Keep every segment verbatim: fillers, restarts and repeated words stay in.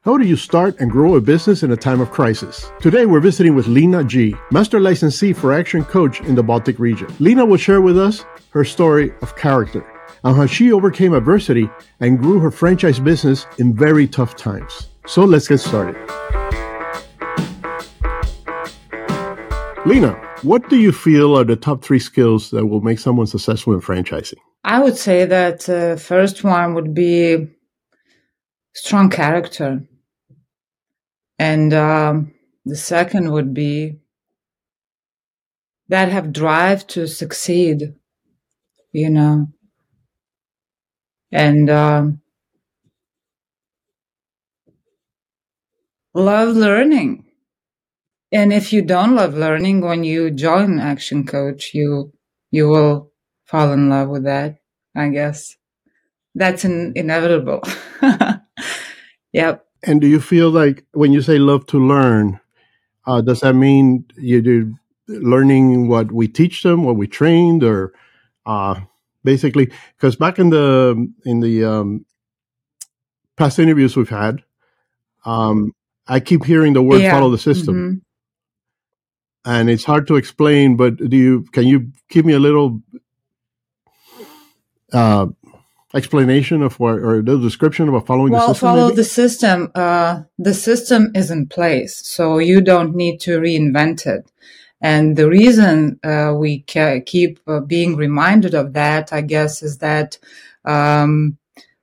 How do you start and grow a business in a time of crisis? Today, we're visiting with Lena G., Master Licensee for Action Coach in the Baltic region. Lena will share with us her story of character and how she overcame adversity and grew her franchise business in very tough times. So let's get started. Lena, what do you feel are the top three skills that will make someone successful in franchising? I would say that the uh, first one would be strong character. And um, the second would be that have drive to succeed, you know. And um, love learning. And if you don't love learning, when you join Action Coach, you you will fall in love with that, I guess. That's in, inevitable. Yep. And do you feel like when you say love to learn, uh, does that mean you do learning what we teach them, what we trained, or uh, basically? Because back in the in the um, past interviews we've had, um, I keep hearing the word yeah. "follow the system," mm-hmm. and it's hard to explain. But do you? Can you give me a little Uh, explanation of what, or the description of following well, the system? Well, follow maybe? the system. Uh, the system is in place, so you don't need to reinvent it. And the reason uh, we ca- keep uh, being reminded of that, I guess, is that um,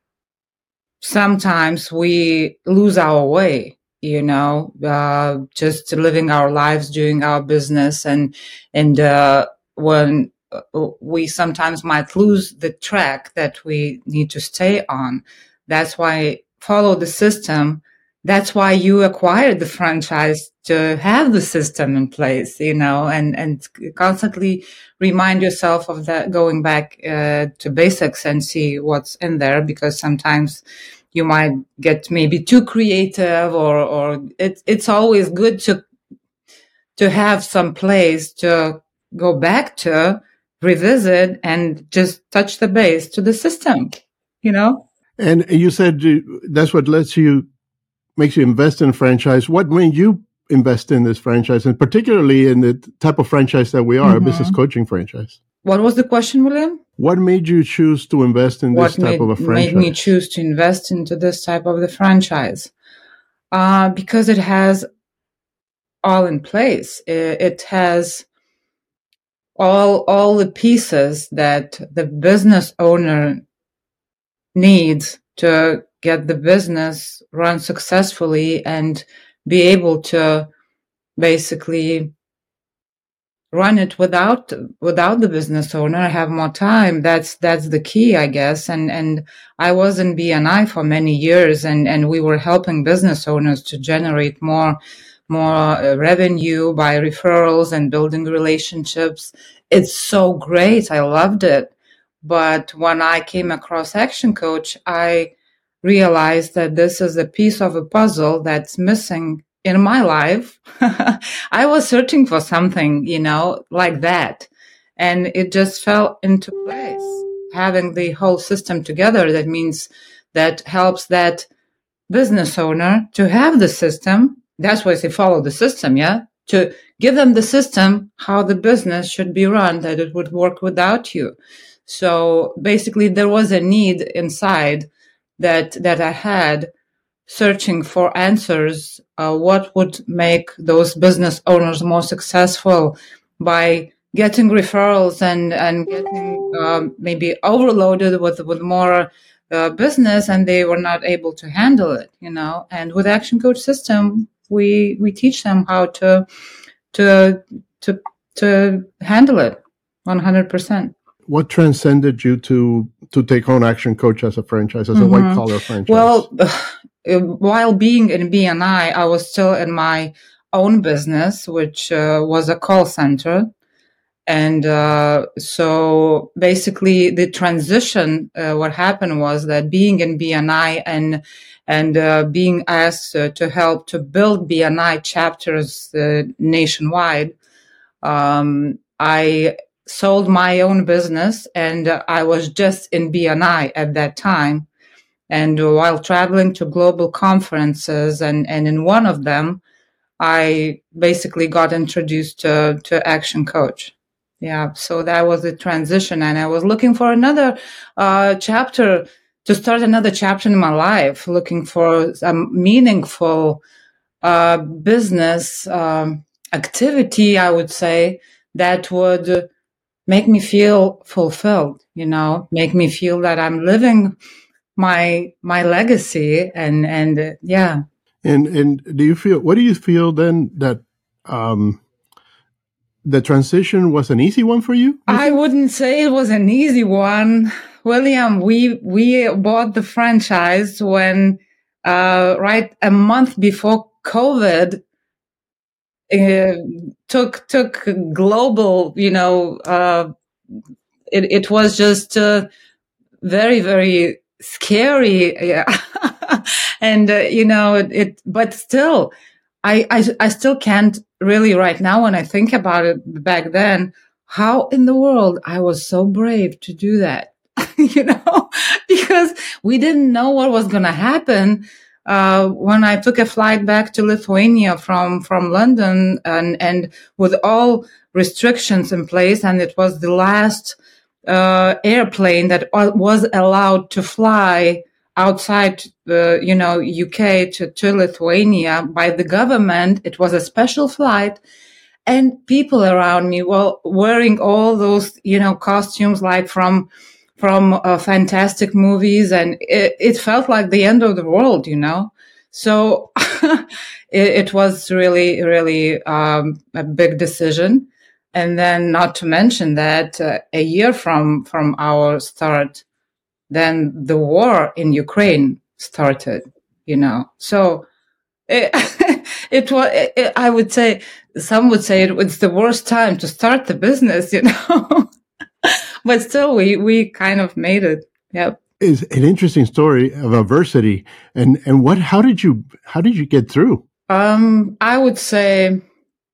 sometimes we lose our way, you know, uh, just living our lives, doing our business, and and uh, when we sometimes might lose the track that we need to stay on. That's why follow the system. That's why you acquired the franchise, to have the system in place, you know, and, and constantly remind yourself of that, going back uh, to basics and see what's in there, because sometimes you might get maybe too creative, or, or it's, it's always good to, to have some place to go back to, revisit, and just touch the base to the system, you know? And you said that's what lets you, makes you invest in a franchise. What made you invest in this franchise, and particularly in the type of franchise that we are, mm-hmm. a business coaching franchise? What was the question, William? What made you choose to invest in this what type made, of a franchise? What made me choose to invest into this type of the franchise? Uh, because it has all in place. It, it has all all the pieces that the business owner needs to get the business run successfully and be able to basically run it without without the business owner, have more time. That's that's the key, I guess. And and I was in B N I for many years, and and we were helping business owners to generate more more uh, revenue by referrals and building relationships. It's so great. I loved it. But when I came across Action Coach, I realized that this is a piece of a puzzle that's missing in my life. I was searching for something, you know, like that. And it just fell into place. Having the whole system together, that means that helps that business owner to have the system. That's why they follow the system, yeah? To give them the system, how the business should be run, that it would work without you. So basically there was a need inside that, that I had, searching for answers, uh, what would make those business owners more successful by getting referrals and, and getting um, maybe overloaded with, with more uh, business, and they were not able to handle it, you know. And with Action Coach system, we we teach them how to to to to handle it one hundred percent. What transcended you to to take on Action Coach as a franchise, as mm-hmm. a white collar franchise? Well, while being in B N I, I was still in my own business, which uh, was a call center. And uh, so basically the transition, uh, what happened was that being in B N I and and uh, being asked uh, to help to build B N I chapters uh, nationwide, um, I sold my own business, and uh, I was just in B N I at that time. And while traveling to global conferences, and, and in one of them, I basically got introduced to, to Action Coach. Yeah, so that was the transition. And I was looking for another uh, chapter, to start another chapter in my life, looking for a meaningful uh, business um, activity, I would say, that would make me feel fulfilled, you know, make me feel that I'm living my my legacy, and and uh, yeah. And and do you feel, what do you feel then, that um, the transition was an easy one for you? I wouldn't say it was an easy one, William. We we bought the franchise when uh, right a month before COVID uh, took took global. You know, uh, it it was just uh, very very scary. Yeah. And, uh, you know, it, it, but still, I, I, I still can't really right now, when I think about it back then, how in the world I was so brave to do that, you know, because we didn't know what was going to happen. Uh, when I took a flight back to Lithuania from, from London, and, and with all restrictions in place, and it was the last, uh, airplane that was allowed to fly outside the, you know, U K to, to Lithuania by the government. It was a special flight, and people around me were wearing all those, you know, costumes like from, from uh, fantastic movies. And it, it felt like the end of the world, you know? So it, it was really, really um, a big decision. And then not to mention that uh, a year from, from our start, then the war in Ukraine started, you know. So it, it was, it, I would say, some would say it was the worst time to start the business, you know. But still, we, we kind of made it. Yep. It's an interesting story of adversity. And, and what, how did you, how did you get through? Um, I would say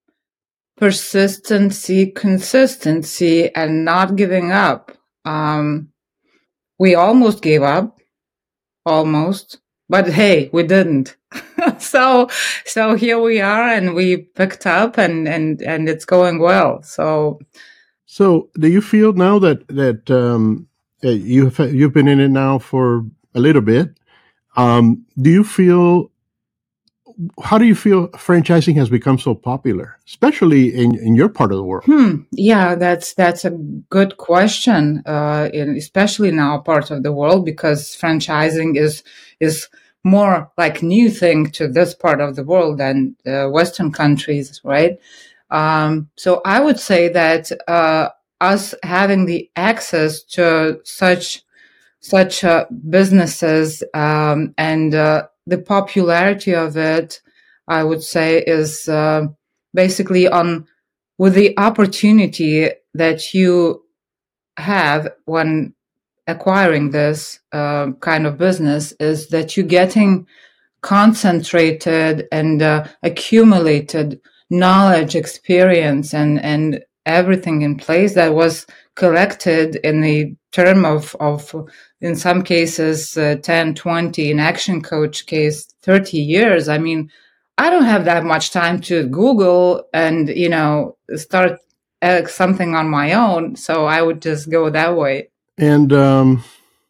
persistency, consistency, and not giving up. Um, we almost gave up, almost, but hey, we didn't. so, so here we are, and we picked up, and, and, and it's going well. So, so do you feel now that, that, um, you've, you've been in it now for a little bit? Um, do you feel, how do you feel franchising has become so popular, especially in, in your part of the world? Hmm. Yeah, that's that's a good question, uh, in, especially in our part of the world, because franchising is is more like new thing to this part of the world than uh, Western countries, right? Um, so I would say that uh, us having the access to such such uh, businesses um, and uh, the popularity of it, I would say, is uh, basically on with the opportunity that you have when acquiring this uh, kind of business, is that you're getting concentrated and uh, accumulated knowledge, experience, and, and everything in place that was collected in the term of, of in some cases, uh, ten, twenty, in Action Coach case, thirty years. I mean, I don't have that much time to Google and, you know, start uh, something on my own. So I would just go that way. And um,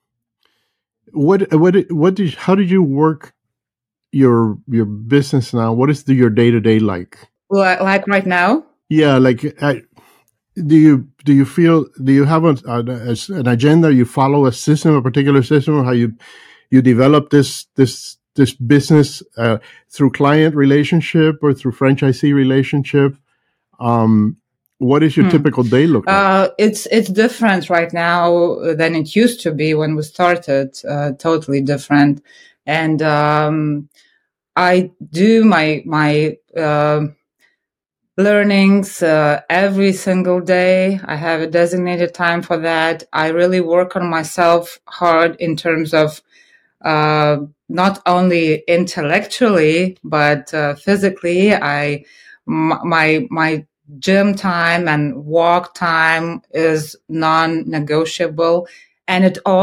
what, what, what did, how did you work your, your business now? What is the, your day to day like? Like, like right now? Yeah. Like, I, do you, do you feel, do you have a, a, an agenda? You follow a system, a particular system, or how you, you develop this, this, this business uh, through client relationship or through franchisee relationship? Um, what is your hmm. typical day look like? Uh, it's it's different right now than it used to be when we started. Uh, totally different, and um, I do my my uh, learnings uh, every single day. I have a designated time for that. I really work on myself hard in terms of uh, not only intellectually but uh, physically. I m- my my gym time and walk time is non-negotiable, and it all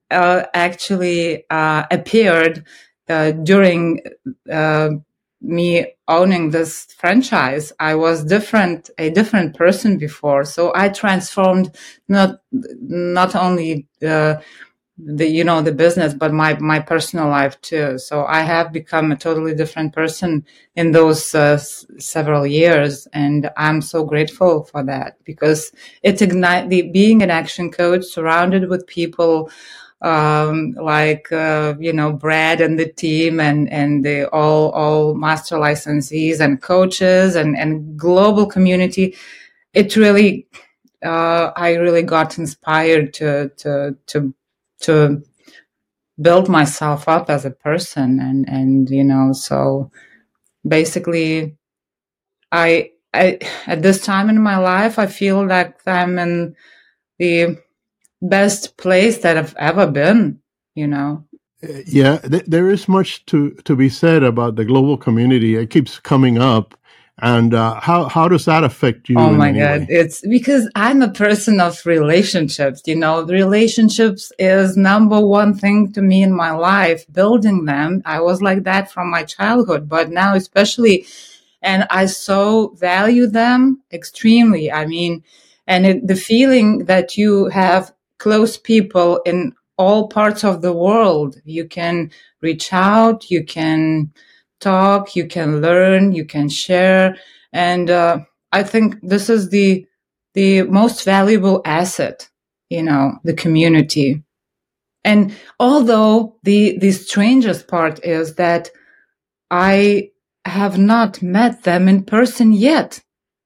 uh, actually uh, appeared uh, during uh, me owning this franchise. I was different, a different person before. So I transformed not not only uh, the you know the business, but my my personal life too. So I have become a totally different person in those uh, s- several years, and I'm so grateful for that, because it ignite the being an action coach surrounded with people um, like uh, you know Brad and the team, and and the all all master licensees and coaches and and global community. It really uh, I really got inspired to to to to build myself up as a person, and and you know so basically I I at this time in my life I feel like I'm in the best place that I've ever been, you know. Yeah, th- there is much to, to be said about the global community. It keeps coming up. And uh, how, how does that affect Oh you in my any God. way? It's because I'm a person of relationships, you know, relationships is number one thing to me in my life, building them. I was like that from my childhood, but now especially, and I so value them extremely. I mean, and it, the feeling that you have close people in all parts of the world, you can reach out, you can talk, you can learn, you can share. And, uh, I think this is the the most valuable asset, you know, the community. And although the the strangest part is that I have not met them in person yet.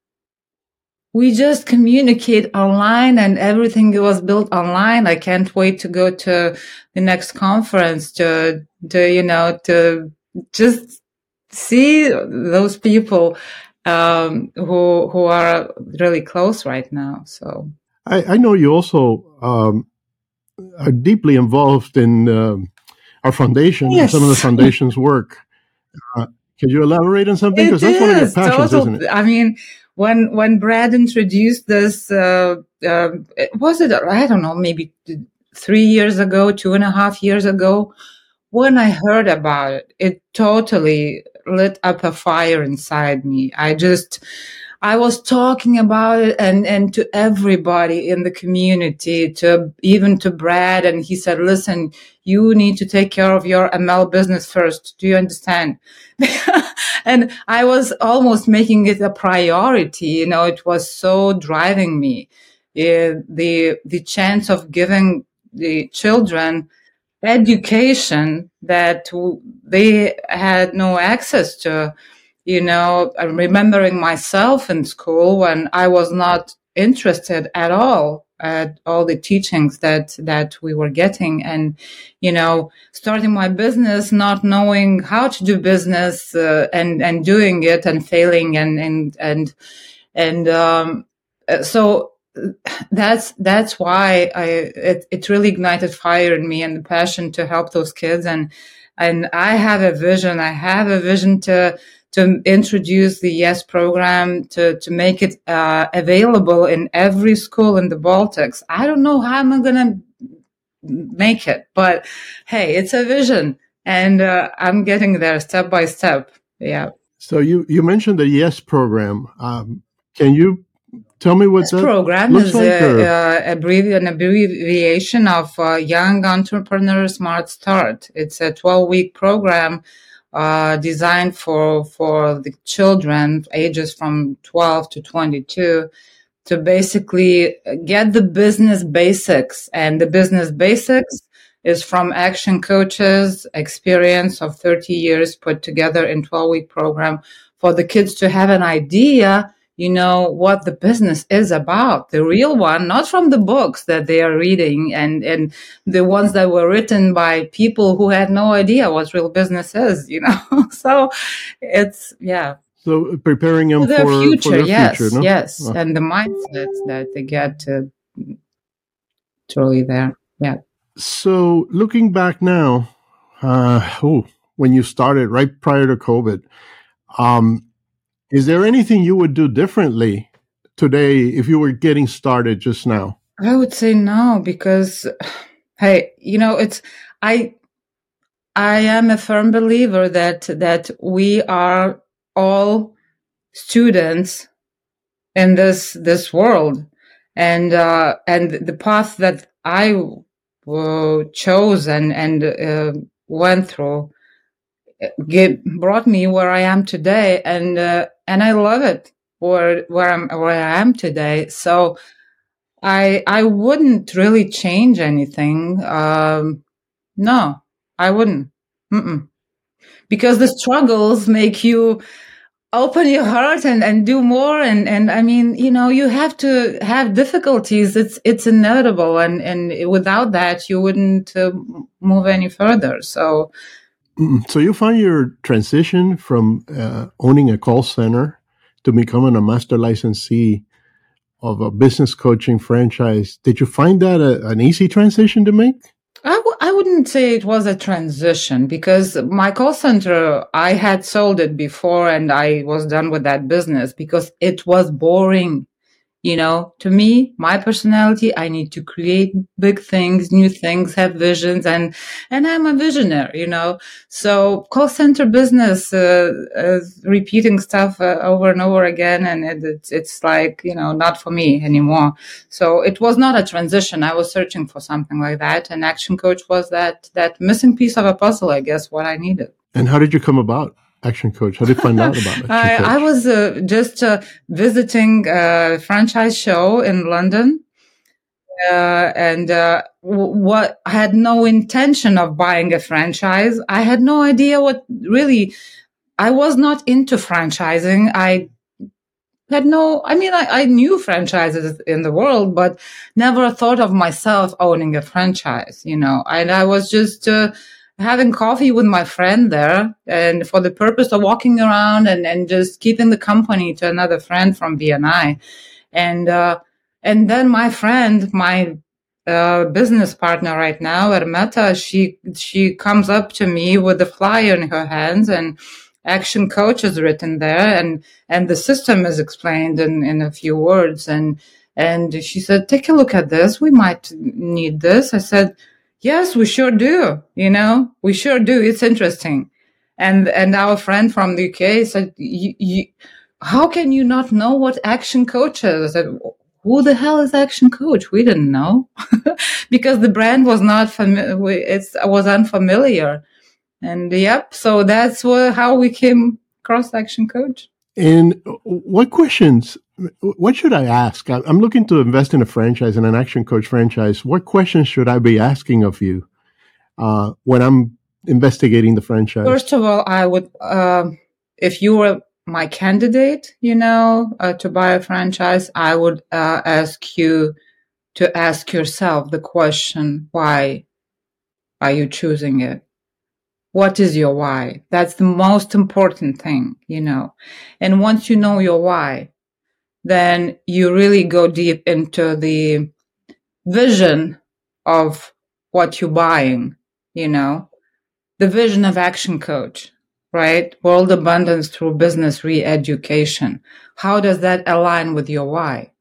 We just communicate online, and everything was built online. I can't wait to go to the next conference to to you know to just see those people um, who who are really close right now. So I, I know you also um, are deeply involved in um our foundation and some of the yes, foundation's work. Uh, Could you elaborate on something? Because it that's one of your is passions, total. isn't it? I mean, when when Brad introduced this, uh, uh, was it? I don't know, maybe three years ago, two and a half years ago. When I heard about it, it totally lit up a fire inside me. I just, I was talking about it and, and to everybody in the community, to even to Brad. And he said, listen, you need to take care of your M L business first. Do you understand? And I was almost making it a priority. You know, it was so driving me. Uh, the, the chance of giving the children education that they had no access to. You know, I'm remembering myself in school when I was not interested at all at all the teachings that that we were getting, and you know, starting my business not knowing how to do business, uh, and and doing it and failing, and and and and um, so that's that's why I it, it really ignited fire in me and the passion to help those kids. and and I have a vision. I have a vision to to introduce the YES program, to to make it uh, available in every school in the Baltics. I don't know how I'm gonna make it, but hey, it's a vision, and uh, I'm getting there step by step. Yeah. So you, you mentioned the YES program. Um, can you tell me what This that program looks is like? a, Or a, abbrevi- an abbreviation of uh, Young Entrepreneur Smart Start. It's a twelve-week program uh, designed for for the children ages from twelve to twenty-two to basically get the business basics. And the business basics is from action coaches, experience of thirty years put together in twelve-week program for the kids to have an idea, you know, what the business is about, the real one, not from the books that they are reading, and, and the ones that were written by people who had no idea what real business is, you know. So it's, yeah. so preparing them For their for, for future, their future, yes, no? yes. Uh, And the mindset that they get to truly there. Yeah. so looking back now, uh, oh, when you started right prior to COVID, um, is there anything you would do differently today if you were getting started just now? I would say no, because Hey, you know, it's, I, I am a firm believer that, that we are all students in this, this world. And, uh, and the path that I uh, chose and, and, uh, went through get, brought me where I am today. And, uh, and I love it where, where I'm, where I am today. So I, I wouldn't really change anything. Um, no, I wouldn't. Mm-mm. Because the struggles make you open your heart and, and do more. And, and I mean, you know, you have to have difficulties. It's, it's inevitable. And, and without that, you wouldn't uh, move any further. So, So you find your transition from uh, owning a call center to becoming a master licensee of a business coaching franchise. Did you find that a, an easy transition to make? I, w- I wouldn't say it was a transition, because my call center, I had sold it before and I was done with that business because it was boring. You know, to me, my personality, I need to create big things, new things, have visions, and, and I'm a visionary, you know. So call center business, uh, uh repeating stuff uh, over and over again. And it, it's, it's like, you know, not for me anymore. So it was not a transition. I was searching for something like that. And Action Coach was that, that missing piece of a puzzle, I guess, what I needed. And how did you come about Action Coach? How did you find out about Action I, Coach? I was uh, just uh, visiting a franchise show in London, uh, and uh, w- what I had no intention of buying a franchise. I had no idea what really. I was not into franchising. I had no. I mean, I, I knew franchises in the world, but never thought of myself owning a franchise. You know, and I was just. Uh, having coffee with my friend there, and for the purpose of walking around and, and just keeping the company to another friend from B N I. And, uh, and then my friend, my, uh, business partner right now at Meta, she, she comes up to me with a flyer in her hands, and Action Coach is written there, and, and the system is explained in, in a few words. And, and she said, take a look at this. We might need this. I said, yes, we sure do. You know, we sure do. It's interesting. And, and our friend from the U K said, how can you not know what Action Coach is? I said, who the hell is Action Coach? We didn't know because the brand was not familiar. It was unfamiliar. And yep. So that's what, how we came across Action Coach. And what questions, what should I ask? I'm looking to invest in a franchise, in an Action Coach franchise. What questions should I be asking of you uh, when I'm investigating the franchise? First of all, I would, uh, if you were my candidate, you know, uh, to buy a franchise, I would uh, ask you to ask yourself the question, why are you choosing it? What is your why? That's the most important thing, you know. And once you know your why, then you really go deep into the vision of what you're buying, you know, the vision of Action Coach, right? World abundance through business re-education. How does that align with your why?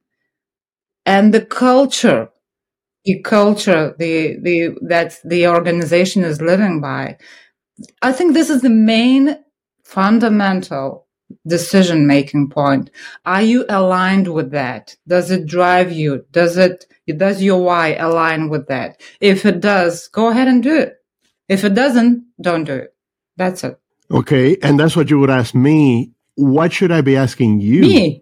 And the culture, the culture, the, the, that the organization is living by. I think this is the main fundamental decision-making point. Are you aligned with that? Does it drive you? Does it, does your why align with that? If it does, go ahead and do it. If it doesn't, don't do it. That's it. Okay. And that's what you would ask me. What should I be asking you? Me.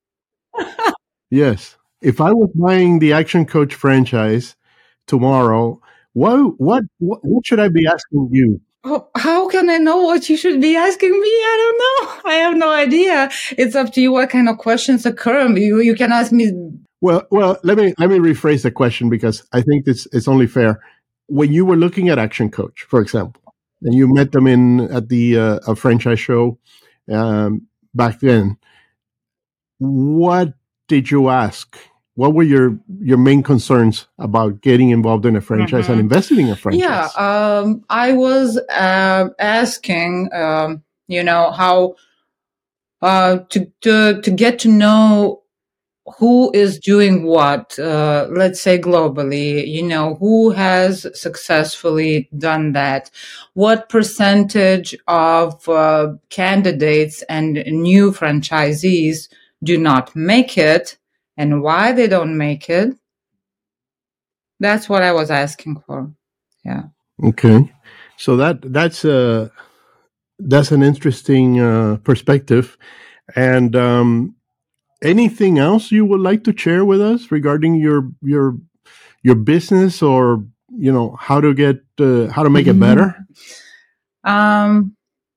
Yes. If I was buying the Action Coach franchise tomorrow, what, what, what, what should I be asking you? Oh, how can I know what you should be asking me? I don't know. I have no idea. It's up to you what kind of questions occur. You, you can ask me. Well, well, let me, let me rephrase the question, because I think it's, it's only fair. When you were looking at Action Coach, for example, and you met them in, at the, uh, a franchise show, um, back then, what did you ask? What were your, your main concerns about getting involved in a franchise mm-hmm. and investing in a franchise? Yeah, um, I was uh, asking, um, you know, how uh, to to to get to know who is doing what, uh, let's say globally, you know, who has successfully done that? What percentage of uh, candidates and new franchisees do not make it, and why they don't make it? That's what I was asking for. Yeah. Okay. So that that's a that's an interesting uh, perspective. And um, anything else you would like to share with us regarding your your your business, or you know how to get uh, how to make it better? Um,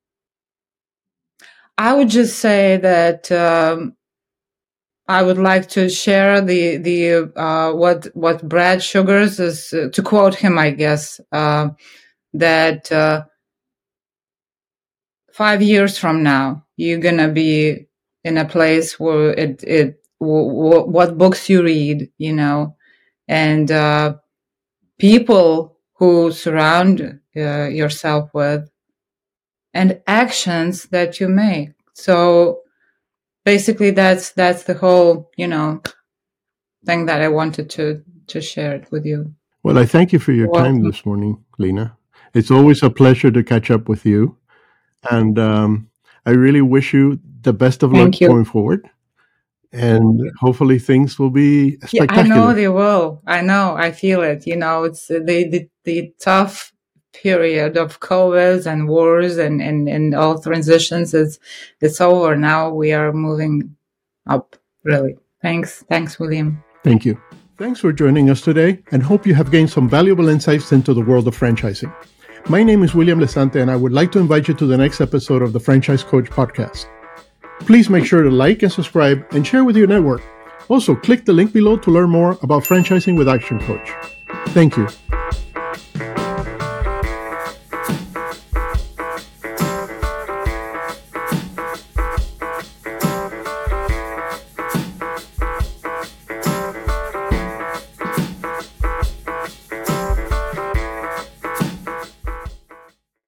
I would just say that um, I would like to share the the uh, what what Brad Sugars is, uh, to quote him, I guess, uh, that uh, five years from now you're gonna be in a place where it it w- w- what books you read, you know, and uh, people who surround uh, yourself with, and actions that you make. So basically, that's that's the whole, you know, thing that I wanted to to share it with you. Well, I thank you for your Welcome. time this morning, Lena. It's always a pleasure to catch up with you, and um, I really wish you the best of Thank luck you. going forward. And hopefully things will be Yeah, spectacular. I know they will. I know. I feel it. You know, it's the the, the tough period of COVID and wars and, and, and all transitions is it's over. Now we are moving up, really. Thanks. Thanks, William. Thank you. Thanks for joining us today, and hope you have gained some valuable insights into the world of franchising. My name is William Lesante, and I would like to invite you to the next episode of the Franchise Coach podcast. Please make sure to like and subscribe and share with your network. Also, click the link below to learn more about franchising with Action Coach. Thank you.